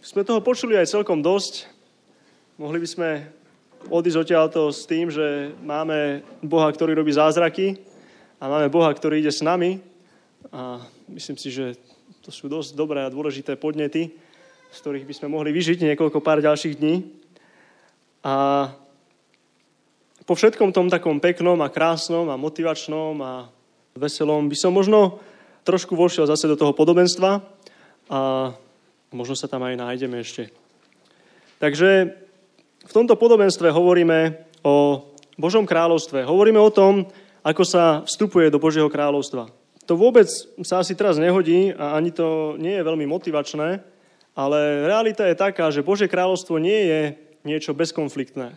Sme toho počuli aj celkom dosť. Mohli by sme odísť odtiaľto s tým, že máme Boha, ktorý robí zázraky a máme Boha, ktorý ide s nami. A myslím si, že to sú dosť dobré a dôležité podnety, z ktorých by sme mohli vyžiť niekoľko pár ďalších dní. A po všetkom tom takom peknom a krásnom a motivačnom a veselom by som možno trošku vošiel zase do toho podobenstva a možno sa tam aj nájdeme ešte. Takže v tomto podobenstve hovoríme o Božom kráľovstve. Hovoríme o tom, ako sa vstupuje do Božieho kráľovstva. To vôbec sa asi teraz nehodí a ani to nie je veľmi motivačné, ale realita je taká, že Božie kráľovstvo nie je niečo bezkonfliktné.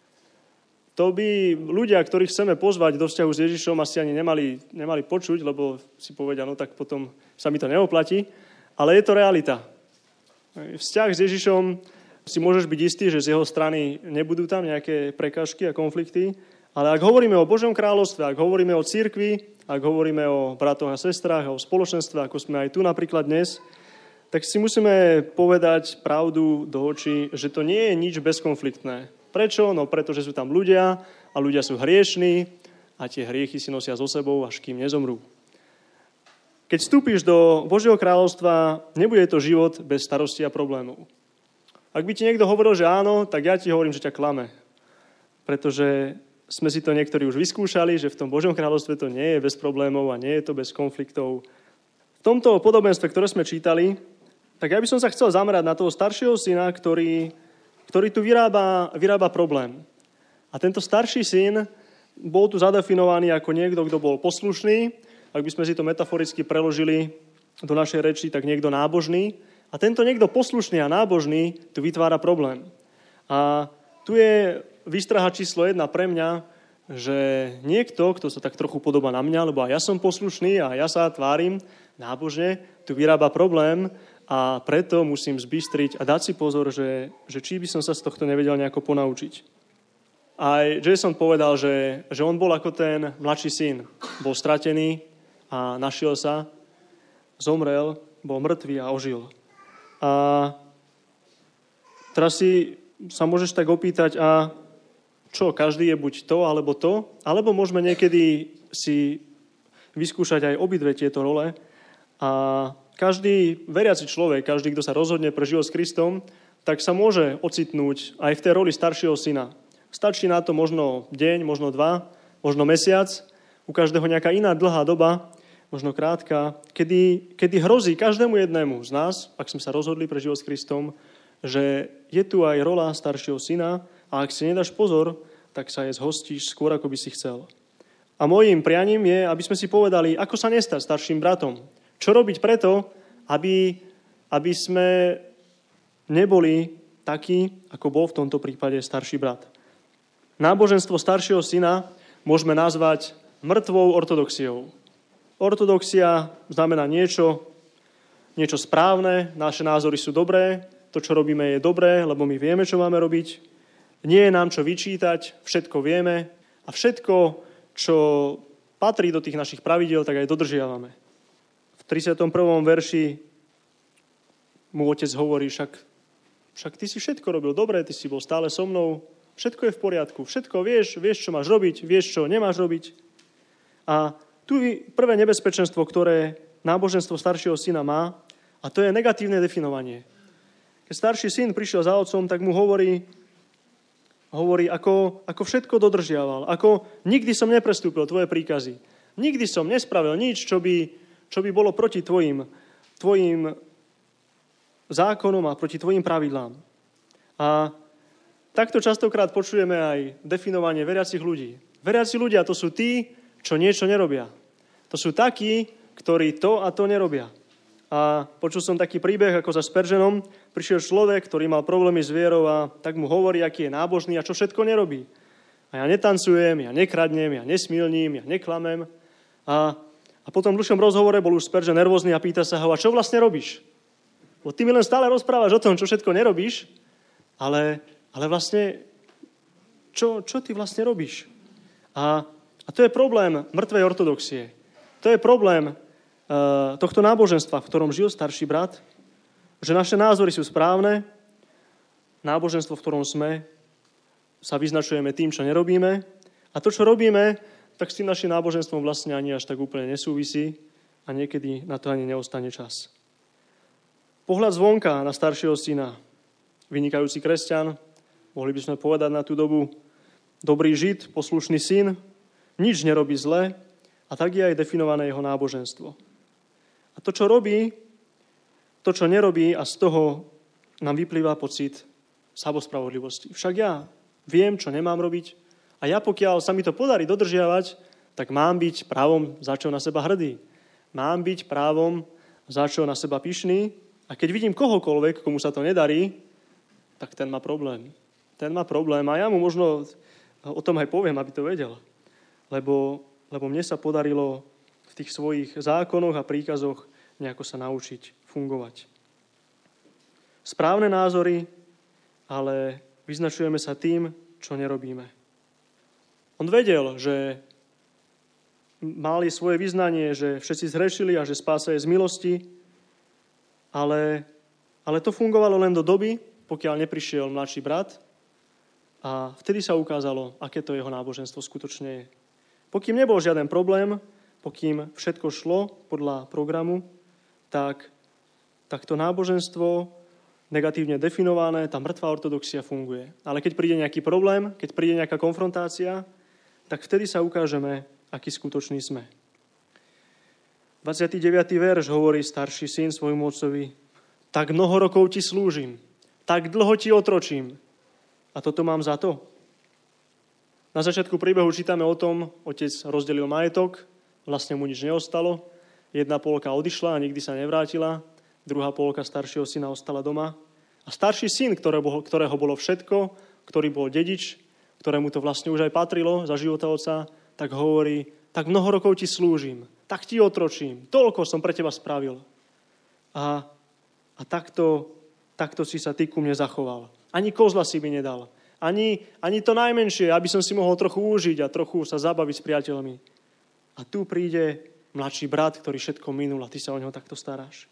To by ľudia, ktorých chceme pozvať do vzťahu s Ježišom, asi ani nemali počuť, lebo si povedia, no tak potom sa mi to neoplatí, ale je to realita. Vzťah s Ježišom si môžeš byť istý, že z jeho strany nebudú tam nejaké prekážky a konflikty, ale ak hovoríme o Božom kráľovstve, ak hovoríme o cirkvi, ak hovoríme o bratoch a sestrách a o spoločenstve, ako sme aj tu napríklad dnes, tak si musíme povedať pravdu do očí, že to nie je nič bezkonfliktné. Prečo? No pretože sú tam ľudia a ľudia sú hriešní a tie hriechy si nosia so sebou, až kým nezomrú. Keď vstúpiš do Božieho kráľovstva, nebude to život bez starostí a problémov. Ak by ti niekto hovoril, že áno, tak ja ti hovorím, že ťa klame. Pretože sme si to niektorí už vyskúšali, že v tom Božom kráľovstve to nie je bez problémov a nie je to bez konfliktov. V tomto podobenstve, ktoré sme čítali, tak ja by som sa chcel zamerať na toho staršieho syna, ktorý tu vyrába problém. A tento starší syn bol tu zadefinovaný ako niekto, kto bol poslušný. Ak by sme si to metaforicky preložili do našej reči, tak niekto nábožný. A tento niekto poslušný a nábožný tu vytvára problém. A tu je výstraha číslo 1 pre mňa, že niekto, kto sa tak trochu podobá na mňa, lebo aj ja som poslušný a ja sa tvárim nábožne, tu vyrába problém a preto musím zbystriť a dať si pozor, že či by som sa z tohto nevedel nejako ponaučiť. Aj Jason povedal, že on bol ako ten mladší syn. Bol stratený a našiel sa, zomrel, bol mŕtvý a ožil. A teraz si sa môžeš tak opýtať, a čo, každý je buď to, alebo môžeme niekedy si vyskúšať aj obidve tieto role. A každý veriaci človek, každý, kto sa rozhodne pre život s Kristom, tak sa môže ocitnúť aj v tej roli staršieho syna. Stačí na to možno deň, možno 2, možno mesiac, u každého nejaká iná dlhá doba, možno krátka, kedy hrozí každému jednému z nás, ak sme sa rozhodli pre život s Kristom, že je tu aj rola staršieho syna a ak si nedáš pozor, tak sa jej zhostíš skôr, ako by si chcel. A môjim prianím je, aby sme si povedali, ako sa nestať starším bratom. Čo robiť preto, aby sme neboli takí, ako bol v tomto prípade starší brat. Náboženstvo staršieho syna môžeme nazvať mŕtvou ortodoxiou. Ortodoxia znamená niečo správne, naše názory sú dobré, to, čo robíme, je dobré, lebo my vieme, čo máme robiť. Nie je nám čo vyčítať, všetko vieme a všetko, čo patrí do tých našich pravidiel, tak aj dodržiavame. V 31. verši mu otec hovorí, však ty si všetko robil dobre, ty si bol stále so mnou, všetko je v poriadku, všetko vieš, čo máš robiť, vieš, čo nemáš robiť. A tu je prvé nebezpečenstvo, ktoré náboženstvo staršieho syna má, a to je negatívne definovanie. Keď starší syn prišiel za otcom, tak mu hovorí, ako všetko dodržiaval, ako nikdy som neprestúpil tvoje príkazy. Nikdy som nespravil nič, čo by bolo proti tvojim zákonom a proti tvojim pravidlám. A takto častokrát počujeme aj definovanie veriacich ľudí. Veriaci ľudia to sú tí, čo niečo nerobia. To sú takí, ktorí to a to nerobia. A počul som taký príbeh, ako za Spurgeonom prišiel človek, ktorý mal problémy s vierou a tak mu hovorí, aký je nábožný a čo všetko nerobí. A ja netancujem, ja nekradnem, ja nesmilním, ja neklamem. A potom v dlhšom rozhovore bol už Spurgeon nervózny a pýta sa ho, a čo vlastne robíš? Bo ty mi len stále rozprávaš o tom, čo všetko nerobíš, ale vlastne, čo ty vlastne robíš? A to je problém mŕtvej ortodoxie. To je problém tohto náboženstva, v ktorom žil starší brat, Že naše názory sú správne, náboženstvo, v ktorom sme, sa vyznačujeme tým, čo nerobíme. A to, čo robíme, tak s tým našim náboženstvom vlastne ani až tak úplne nesúvisí a niekedy na to ani neostane čas. Pohľad zvonka na staršieho syna, vynikajúci kresťan, mohli by sme povedať na tú dobu, dobrý žid, poslušný syn, nič nerobí zle a tak je aj definované jeho náboženstvo. A to, čo robí, to, čo nerobí a z toho nám vyplýva pocit samospravodlivosti. Však ja viem, čo nemám robiť a ja, pokiaľ sa mi to podarí dodržiavať, tak mám byť právom za čo na seba hrdý. Mám byť právom za čo na seba pyšný a keď vidím kohokoľvek, komu sa to nedarí, tak ten má problém. Ten má problém a ja mu možno o tom aj poviem, aby to vedel. Lebo mne sa podarilo v tých svojich zákonoch a príkazoch nejako sa naučiť fungovať. Správne názory, ale vyznačujeme sa tým, čo nerobíme. On vedel, že mali svoje vyznanie, že všetci zhrešili a že spása je z milosti, ale to fungovalo len do doby, pokiaľ neprišiel mladší brat a vtedy sa ukázalo, aké to jeho náboženstvo skutočne je. Pokým nebol žiaden problém, pokým všetko šlo podľa programu, tak to náboženstvo negatívne definované, tá mŕtvá ortodoxia funguje. Ale keď príde nejaký problém, keď príde nejaká konfrontácia, tak vtedy sa ukážeme, aký skutoční sme. 29. verš hovorí starší syn svojmu otcovi, tak mnoho rokov ti slúžim, tak dlho ti otročím. A toto mám za to. Na začiatku príbehu čítame o tom, otec rozdelil majetok, vlastne mu nič neostalo, jedna polka odišla a nikdy sa nevrátila, druhá polka staršieho syna ostala doma. A starší syn, ktorého bolo všetko, ktorý bol dedič, ktorému to vlastne už aj patrilo za života otca, tak hovorí, tak mnoho rokov ti slúžim, tak ti otročím, toľko som pre teba spravil. A takto si sa ty ku mne zachoval. Ani kozla si mi nedal. Ani to najmenšie, aby som si mohol trochu užiť a trochu sa zabaviť s priateľmi. A tu príde mladší brat, ktorý všetko minul a ty sa o neho takto staráš.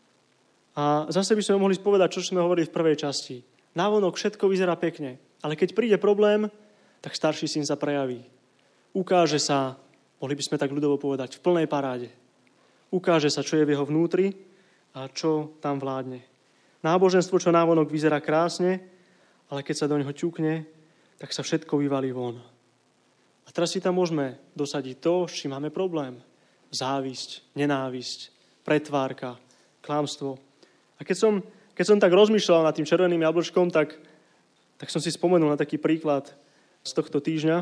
A zase by sme mohli povedať, čo sme hovorili v prvej časti. Navonok všetko vyzerá pekne, ale keď príde problém, tak starší syn sa prejaví. Ukáže sa, mohli by sme tak ľudovo povedať, v plnej paráde. Ukáže sa, čo je v jeho vnútri a čo tam vládne. Náboženstvo, čo navonok vyzerá krásne, ale keď sa do neho ťukne, tak sa všetko vyvalí von. A teraz si tam môžeme dosadiť to, s čím máme problém. Závisť, nenávisť, pretvárka, klamstvo. A keď som tak rozmýšľal nad tým červeným jablčkom, tak som si spomenul na taký príklad z tohto týždňa.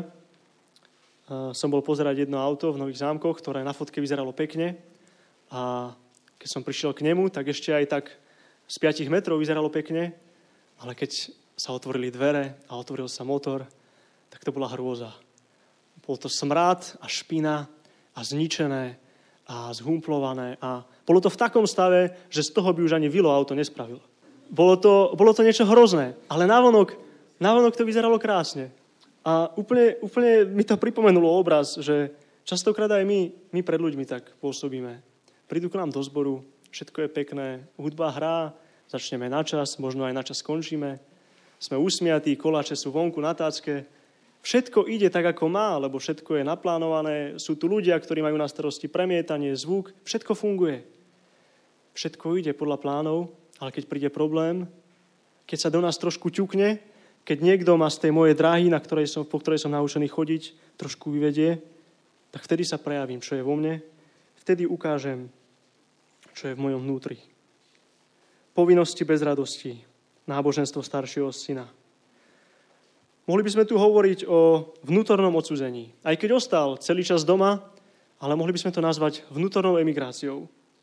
Som bol pozerať jedno auto v Nových Zámkoch, ktoré na fotke vyzeralo pekne. A keď som prišiel k nemu, tak ešte aj tak z 5 metrov vyzeralo pekne, ale keď sa otvorili dvere a otvoril sa motor, tak to bola hrôza. Bol to smrad a špina a zničené a zhumplované a bolo to v takom stave, že z toho by už ani Vilo auto nespravil. Bolo to niečo hrozné, ale navonok to vyzeralo krásne. A úplne mi to pripomenulo obraz, že častokrát aj my pred ľuďmi tak pôsobíme. Prídu k nám do zboru, všetko je pekné, hudba hrá, začneme na čas, možno aj na čas skončíme. Sme usmiatí, koláče sú vonku na tácke. Všetko ide tak, ako má, lebo všetko je naplánované. Sú tu ľudia, ktorí majú na starosti premietanie, zvuk. Všetko funguje. Všetko ide podľa plánov, ale keď príde problém, keď sa do nás trošku ťukne, keď niekto ma z tej mojej dráhy, po ktorej som naučený chodiť, trošku vyvedie, tak vtedy sa prejavím, čo je vo mne. Vtedy ukážem, čo je v mojom vnútri. Povinnosti bez radosti. Náboženstvo staršieho syna. Mohli by sme tu hovoriť o vnútornom odsúdení. Aj keď ostal celý čas doma, ale mohli by sme to nazvať vnútornou emigráciou.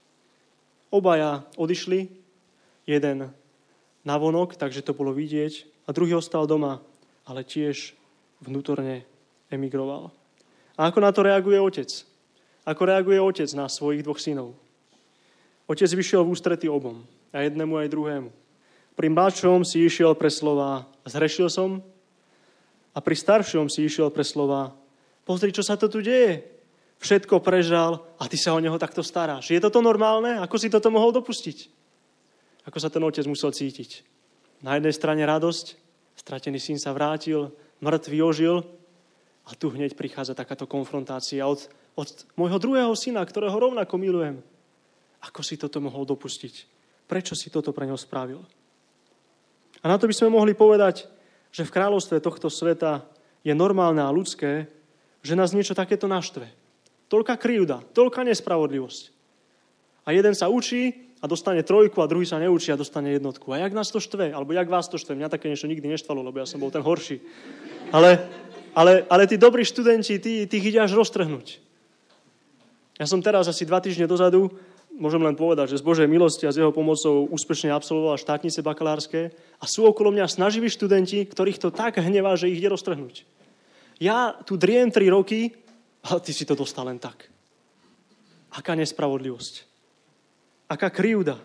Obaja odišli, jeden navonok, takže to bolo vidieť, a druhý ostal doma, ale tiež vnútorne emigroval. A ako na to reaguje otec? Ako reaguje otec na svojich 2 synov? Otec vyšiel v ústrety obom, a jednému aj druhému. Pri mladšom si išiel pre slova zhrešil som a pri staršom si išiel pre slova pozri, čo sa to tu deje. Všetko prežal a ty sa o neho takto staráš. Je toto normálne? Ako si toto mohol dopustiť? Ako sa ten otec musel cítiť? Na jednej strane radosť, stratený syn sa vrátil, mŕtvý ožil a tu hneď prichádza takáto konfrontácia od môjho druhého syna, ktorého rovnako milujem. Ako si toto mohol dopustiť? Prečo si toto pre ňo spravil? A na to by sme mohli povedať, že v kráľovstve tohto sveta je normálne a ľudské, že nás niečo takéto naštve. Toľká krivda, toľká nespravodlivosť. A jeden sa učí a dostane 3 a druhý sa neučí a dostane 1. A jak nás to štve? Alebo jak vás to štve? Mňa také niečo nikdy neštvalo, lebo ja som bol ten horší. Ale tí dobrí študenti, tých ide až roztrhnúť. Ja som teraz asi 2 týždne dozadu, môžem len povedať, že z Božej milosti a z jeho pomocou úspešne absolvoval štátnice bakalárske a sú okolo mňa snaživí študenti, ktorých to tak hnevá, že ich ide roztrhnúť. Ja tu driem 3 roky, ale ty si to dostal len tak. Aká nespravodlivosť. Aká krivda.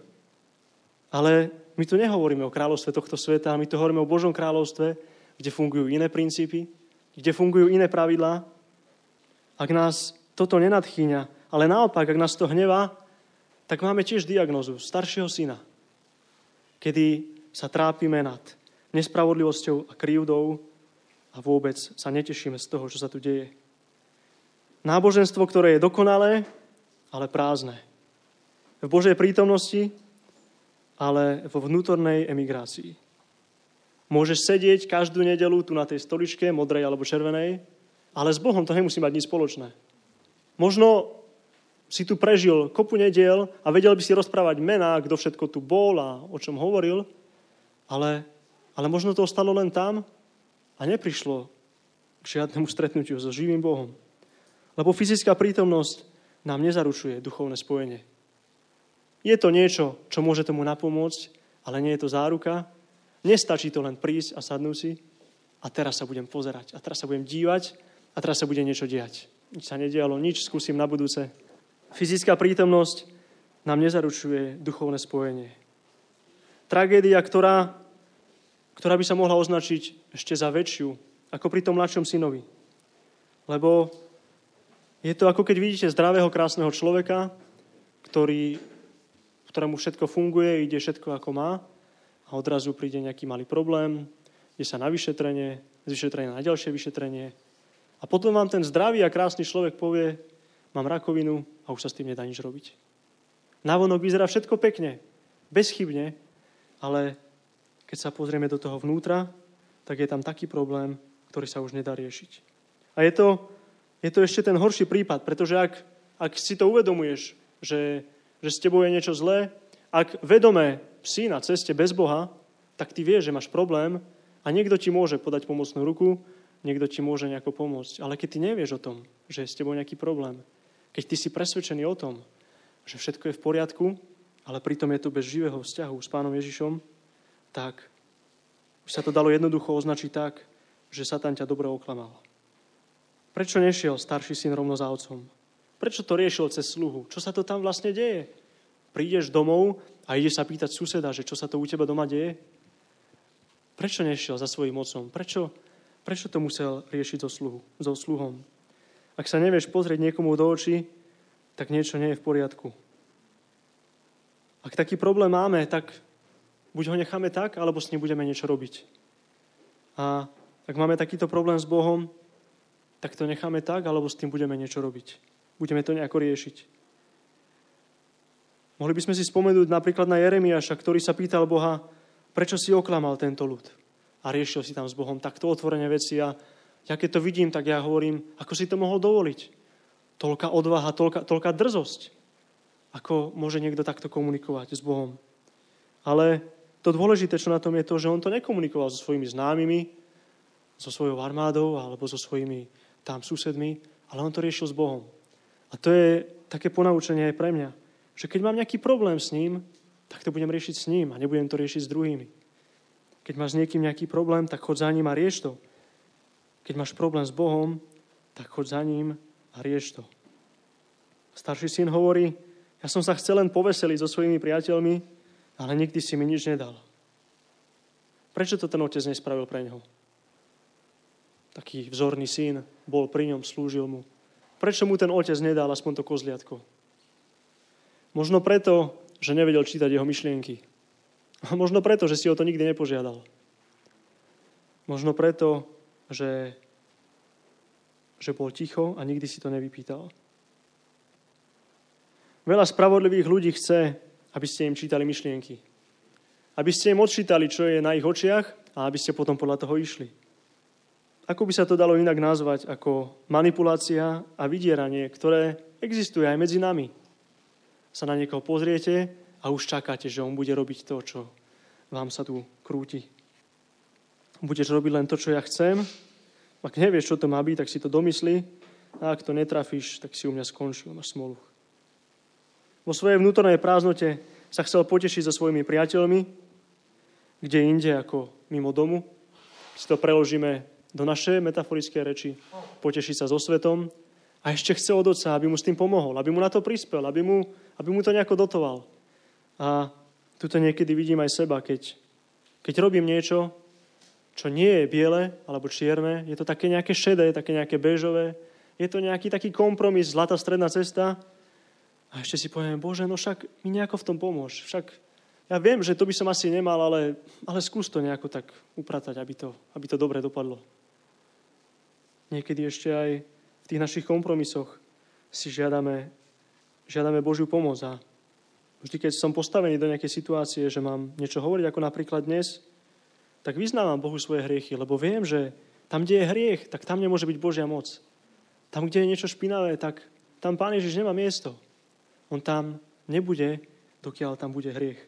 Ale my tu nehovoríme o kráľovstve tohto sveta, my tu hovoríme o Božom kráľovstve, kde fungujú iné princípy, kde fungujú iné pravidlá. Ak nás toto nenadchýňa, ale naopak, ak nás to hnevá, tak máme tiež diagnózu staršieho syna, kedy sa trápime nad nespravodlivosťou a krivdou a vôbec sa netešíme z toho, čo sa tu deje. Náboženstvo, ktoré je dokonalé, ale prázdne. V Božej prítomnosti, ale vo vnútornej emigrácii. Môžeš sedieť každú nedeľu tu na tej stoličke, modrej alebo červenej, ale s Bohom to nemusí mať nič spoločné. Možno si tu prežil kopu nediel a vedel by si rozprávať mená, kto všetko tu bol a o čom hovoril, ale možno to ostalo len tam a neprišlo k žiadnemu stretnutiu so živým Bohom. Lebo fyzická prítomnosť nám nezaručuje duchovné spojenie. Je to niečo, čo môže tomu napomôcť, ale nie je to záruka. Nestačí to len prísť a sadnúť si a teraz sa budem pozerať, a teraz sa budem dívať a teraz sa bude niečo diať. Nič sa nedialo, nič, skúsim na budúce. Fyzická prítomnosť nám nezaručuje duchovné spojenie. Tragédia, ktorá by sa mohla označiť ešte za väčšiu, ako pri tom mladšom synovi. Lebo je to ako keď vidíte zdravého, krásneho človeka, ktorému všetko funguje, ide všetko ako má a odrazu príde nejaký malý problém, ide sa na vyšetrenie, z vyšetrenia na ďalšie vyšetrenie a potom vám ten zdravý a krásny človek povie, mám rakovinu a už sa s tým nedá nič robiť. Navonok vyzerá všetko pekne, bezchybne, ale keď sa pozrieme do toho vnútra, tak je tam taký problém, ktorý sa už nedá riešiť. A je to ešte ten horší prípad, pretože ak si to uvedomuješ, že s tebou je niečo zlé, ak vedome si na ceste bez Boha, tak ty vieš, že máš problém a niekto ti môže podať pomocnú ruku, niekto ti môže nejako pomôcť. Ale keď ty nevieš o tom, že je s tebou nejaký problém, keď ty si presvedčený o tom, že všetko je v poriadku, ale pritom je to bez živého vzťahu s Pánom Ježišom, tak už sa to dalo jednoducho označiť tak, že Satan ťa dobre oklamal. Prečo nešiel starší syn rovno za otcom? Prečo to riešil cez sluhu? Čo sa to tam vlastne deje? Prídeš domov a ideš sa pýtať suseda, že čo sa to u teba doma deje? Prečo nešiel za svojím otcom? Prečo to musel riešiť so sluhom? Ak sa nevieš pozrieť niekomu do očí, tak niečo nie je v poriadku. Ak taký problém máme, tak buď ho necháme tak, alebo s ním budeme niečo robiť. A ak máme takýto problém s Bohom, tak to necháme tak, alebo s tým budeme niečo robiť. Budeme to nejako riešiť. Mohli by sme si spomenúť napríklad na Jeremiáša, ktorý sa pýtal Boha, prečo si oklamal tento ľud. A riešil si tam s Bohom takto otvorené veci. A ja keď to vidím, tak ja hovorím, ako si to mohol dovoliť. Toľká odvaha, toľká drzosť. Ako môže niekto takto komunikovať s Bohom. Ale to dôležité, čo na tom je to, že on to nekomunikoval so svojimi známymi, so svojou armádou alebo so svojimi tam susedmi, ale on to riešil s Bohom. A to je také ponaučenie aj pre mňa, že keď mám nejaký problém s ním, tak to budem riešiť s ním a nebudem to riešiť s druhými. Keď máš s niekým nejaký problém, tak choď za ním a rieš to. Keď máš problém s Bohom, tak choď za ním a rieš to. Starší syn hovorí, ja som sa chcel len poveseliť so svojimi priateľmi, ale nikdy si mi nič nedal. Prečo to ten otec nespravil pre neho? Taký vzorný syn, bol pri ňom, slúžil mu. Prečo mu ten otec nedal aspoň to kozliatko? Možno preto, že nevedel čítať jeho myšlienky. A možno preto, že si o to nikdy nepožiadal. Možno preto, že bol ticho a nikdy si to nevypýtal. Veľa spravodlivých ľudí chce, aby ste im čítali myšlienky. Aby ste im odčítali, čo je na ich očiach a aby ste potom podľa toho išli. Ako by sa to dalo inak nazvať ako manipulácia a vydieranie, ktoré existuje aj medzi nami. Sa na niekoho pozriete a už čakáte, že on bude robiť to, čo vám sa tu krúti. Budeš robiť len to, čo ja chcem. Ak nevieš, čo to má byť, tak si to domyslí. A ak to netrafíš, tak si u mňa skončil, máš smolu. Vo svojej vnútornej prázdnote sa chcel potešiť so svojimi priateľmi, kde inde ako mimo domu. Si to preložíme do našej metaforické reči. Potešiť sa so svetom. A ešte chce od Otca, aby mu s tým pomohol, aby mu na to prispel, aby mu to nejako dotoval. A tuto niekedy vidím aj seba, keď robím niečo, čo nie je biele alebo čierne, je to také nejaké šedé, také nejaké béžové, je to nejaký taký kompromis, zlatá stredná cesta. A ešte si poviem, Bože, no však mi nejako v tom pomôž. Však ja viem, že to by som asi nemal, ale skús to nejako tak upratať, aby to dobre dopadlo. Niekedy ešte aj v tých našich kompromisoch si žiadame Božiu pomoc. A vždy, keď som postavený do nejakej situácie, že mám niečo hovoriť, ako napríklad dnes, tak vyznávam Bohu svoje hriechy, lebo viem, že tam, kde je hriech, tak tam nemôže byť Božia moc. Tam, kde je niečo špinavé, tak tam Pán Ježiš nemá miesto. On tam nebude, dokiaľ tam bude hriech.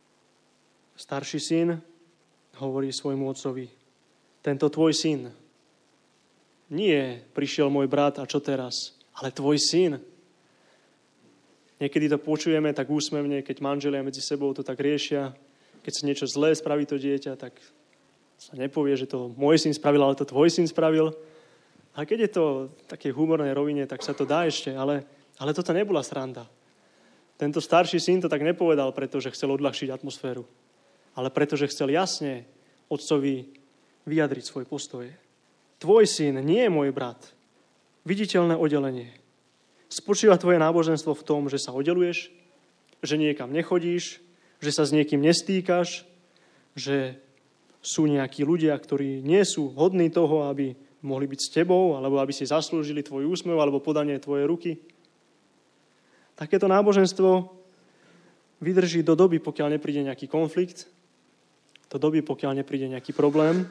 Starší syn hovorí svojmu otcovi, tento tvoj syn, nie prišiel môj brat a čo teraz, ale tvoj syn. Niekedy to počujeme tak úsmevne, keď manželia medzi sebou to tak riešia. Keď sa niečo zlé spraví to dieťa, tak sa nepovie, že to môj syn spravil, ale to tvoj syn spravil. A keď je to v takej humornej rovine, tak sa to dá ešte, ale toto nebola sranda. Tento starší syn to tak nepovedal, pretože chcel odľahčiť atmosféru, ale pretože chcel jasne otcovi vyjadriť svoj postoje. Tvoj syn nie je môj brat. Viditeľné oddelenie. Spočíva tvoje náboženstvo v tom, že sa oddeluješ, že niekam nechodíš, že sa s niekým nestýkaš, že sú nejakí ľudia, ktorí nie sú hodní toho, aby mohli byť s tebou, alebo aby si zaslúžili tvoj úsmev, alebo podanie tvojej ruky. Takéto náboženstvo vydrží do doby, pokiaľ nepríde nejaký konflikt, do doby, pokiaľ nepríde nejaký problém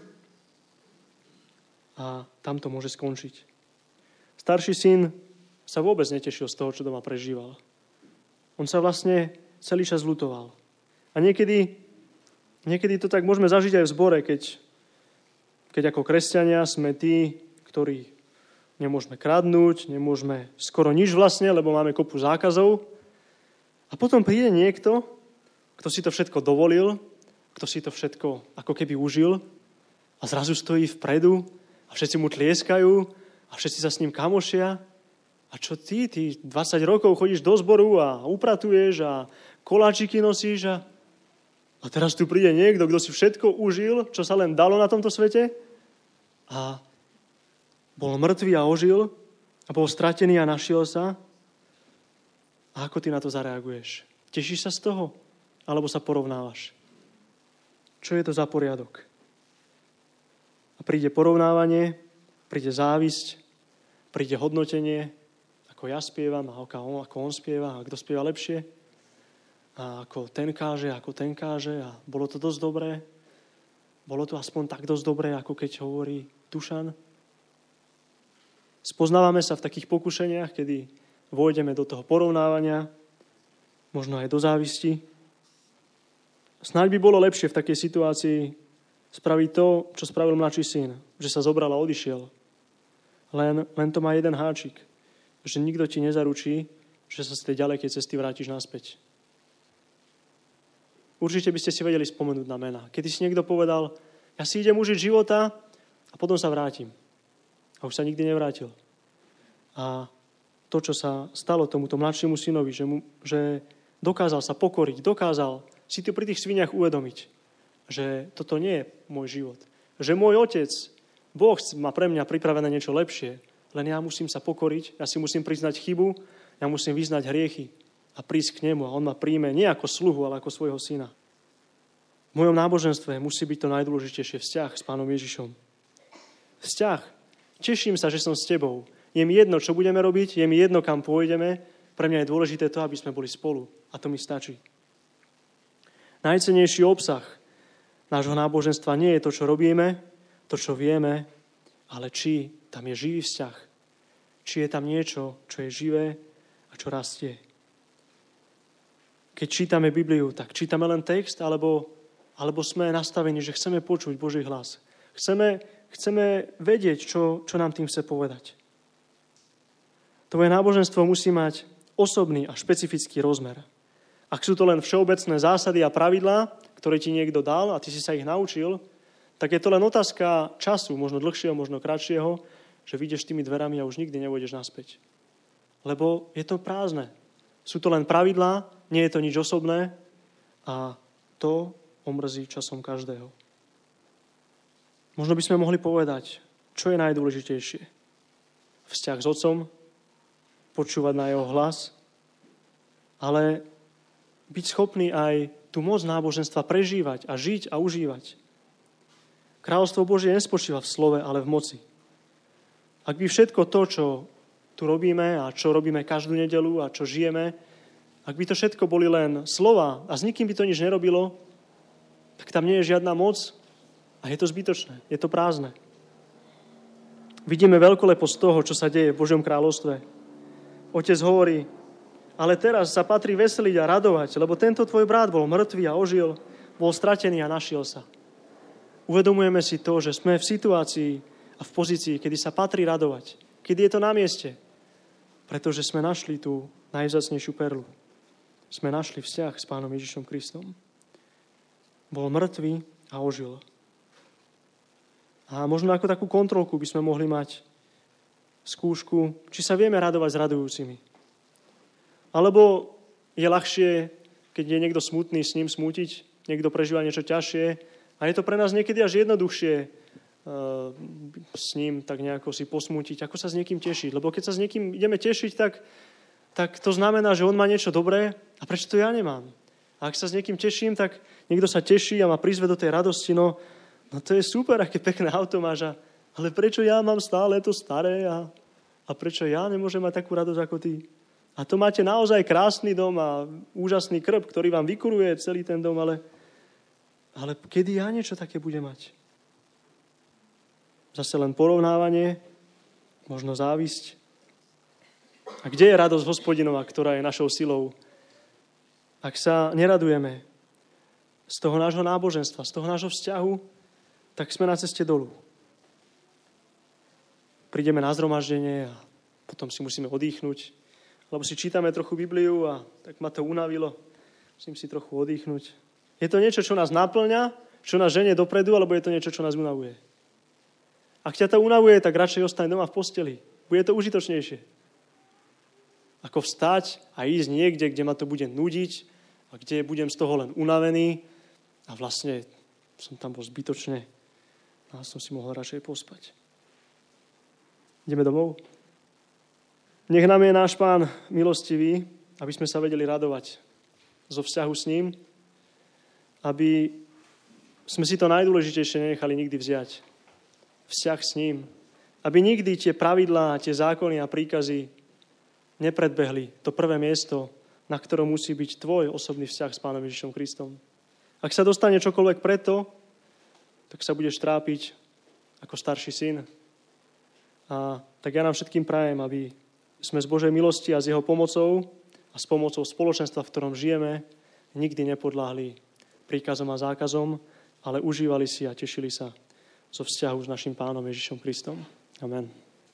a tam to môže skončiť. Starší syn sa vôbec netešil z toho, čo doma prežíval. On sa vlastne celý čas ľutoval. A niekedy to tak môžeme zažiť aj v zbore, keď ako kresťania sme tí, ktorí nemôžeme kradnúť, nemôžeme skoro nič vlastne, lebo máme kopu zákazov. A potom príde niekto, kto si to všetko dovolil, kto si to všetko ako keby užil a zrazu stojí vpredu a všetci mu tlieskajú a všetci sa s ním kamošia. A čo ty 20 rokov chodíš do zboru a upratuješ a koláčiky nosíš a teraz tu príde niekto, kto si všetko užil, čo sa len dalo na tomto svete a bol mŕtvý a ožil a bol stratený a našiel sa. A ako ty na to zareaguješ? Tešíš sa z toho? Alebo sa porovnávaš? Čo je to za poriadok? A príde porovnávanie, príde závisť, príde hodnotenie, ako ja spievam a ako on spieva a kto spieva lepšie. A ako ten káže a bolo to dosť dobré. Bolo to aspoň tak dosť dobré, ako keď hovorí Dušan. Spoznávame sa v takých pokušeniach, kedy vojdeme do toho porovnávania, možno aj do závisti. Snáď by bolo lepšie v takej situácii spraviť to, čo spravil mladší syn, že sa zobral a odišiel. Len to má jeden háčik, že nikto ti nezaručí, že sa z tej ďalekej cesty vrátiš naspäť. Určite by ste si vedeli spomenúť na mená. Kedy si niekto povedal, ja si idem užiť života a potom sa vrátim. A už sa nikdy nevrátil. A to, čo sa stalo tomuto mladšiemu synovi, že dokázal sa pokoriť, dokázal si to pri tých sviniach uvedomiť, že toto nie je môj život. Že môj otec, Boh má pre mňa pripravené niečo lepšie, len ja musím sa pokoriť, ja si musím priznať chybu, ja musím vyznať hriechy a prísť k nemu a on ma príjme nie ako sluhu, ale ako svojho syna. mojom náboženstve musí byť to najdôležitejšie vzťah s Pánom Ježišom. Vzťah. Teším sa, že som s tebou. Je mi jedno, čo budeme robiť, je mi jedno, kam pôjdeme. Pre mňa je dôležité to, aby sme boli spolu. A to mi stačí. Najcennejší obsah nášho náboženstva nie je to, čo robíme, to, čo vieme, ale či tam je živý vzťah. Či je tam niečo, čo je živé a čo rastie. Keď čítame Bibliu, tak čítame len text, alebo sme nastavení, že chceme počuť Boží hlas. Chceme vedieť, čo nám tým chce povedať. Tvoje náboženstvo musí mať osobný a špecifický rozmer. Ak sú to len všeobecné zásady a pravidlá, ktoré ti niekto dal a ty si sa ich naučil, tak je to len otázka času, možno dlhšieho, možno kratšieho, že vyjdeš tými dverami a už nikdy nevojdeš naspäť. Lebo je to prázdne. Sú to len pravidlá, nie je to nič osobné a to omrzí časom každého. Možno by sme mohli povedať, čo je najdôležitejšie. Vzťah s otcom, počúvať na jeho hlas, ale byť schopný aj tú moc náboženstva prežívať a žiť a užívať. Kráľovstvo Božie nespočíva v slove, ale v moci. Ak by všetko to, čo tu robíme a čo robíme každú nedeľu a čo žijeme, ak by to všetko boli len slova a s nikým by to nič nerobilo, tak tam nie je žiadna moc a je to zbytočné, je to prázdne. Vidíme veľkoleposť toho, čo sa deje v Božom kráľovstve. Otec hovorí, ale teraz sa patrí veseliť a radovať, lebo tento tvoj brat bol mŕtvý a ožil, bol stratený a našiel sa. Uvedomujeme si to, že sme v situácii a v pozícii, kedy sa patrí radovať, kedy je to na mieste, pretože sme našli tú najvzácnejšiu perlu. Sme našli vzťah s Pánom Ježišom Kristom. Bol mŕtvý a ožil. A možno ako takú kontrolku by sme mohli mať skúšku, či sa vieme radovať s radujúcimi. Alebo je ľahšie, keď je niekto smutný, s ním smútiť, niekto prežíva niečo ťažšie a je to pre nás niekedy až jednoduchšie s ním tak nejako si posmútiť, ako sa s niekým tešiť. Lebo keď sa s niekým ideme tešiť, tak to znamená, že on má niečo dobré a prečo to ja nemám? A ak sa s niekým teším, tak niekto sa teší a ma prizve do tej radosti, no to je super, aké pekné auto máš, ale prečo ja mám stále to staré a prečo ja nemôžem mať takú radosť ako ty? A to máte naozaj krásny dom a úžasný krb, ktorý vám vykuruje celý ten dom, ale kedy ja niečo také budem mať? Zase len porovnávanie, možno závisť. A kde je radosť Hospodinová, ktorá je našou silou? Ak sa neradujeme z toho nášho náboženstva, z toho nášho vzťahu, tak sme na ceste dolu. Prídeme na zhromaždenie a potom si musíme odýchnuť, lebo si čítame trochu Bibliu a tak ma to unavilo. Musím si trochu oddychnúť. Je to niečo, čo nás naplňa, čo nás ženie dopredu, alebo je to niečo, čo nás unavuje? Ak ťa to unavuje, tak radšej ostaň doma v posteli. Bude to užitočnejšie. Ako vstať a ísť niekde, kde ma to bude nudiť a kde budem z toho len unavený a vlastne som tam bol zbytočne a som si mohol radšej pospať. Ideme domov? Nech nám je náš Pán milostivý, aby sme sa vedeli radovať zo vzťahu s ním, aby sme si to najdôležitejšie nenechali nikdy vziať. Vzťah s ním. Aby nikdy tie pravidlá, tie zákony a príkazy nepredbehli to prvé miesto, na ktorom musí byť tvoj osobný vzťah s Pánom Ježišom Kristom. Ak sa dostane čokoľvek preto, tak sa budeš trápiť ako starší syn. A tak ja nám všetkým prajem, aby sme z Božej milosti a s jeho pomocou a s pomocou spoločenstva, v ktorom žijeme, nikdy nepodľahli príkazom a zákazom, ale užívali si a tešili sa zo vzťahu s našim Pánom Ježišom Kristom. Amen.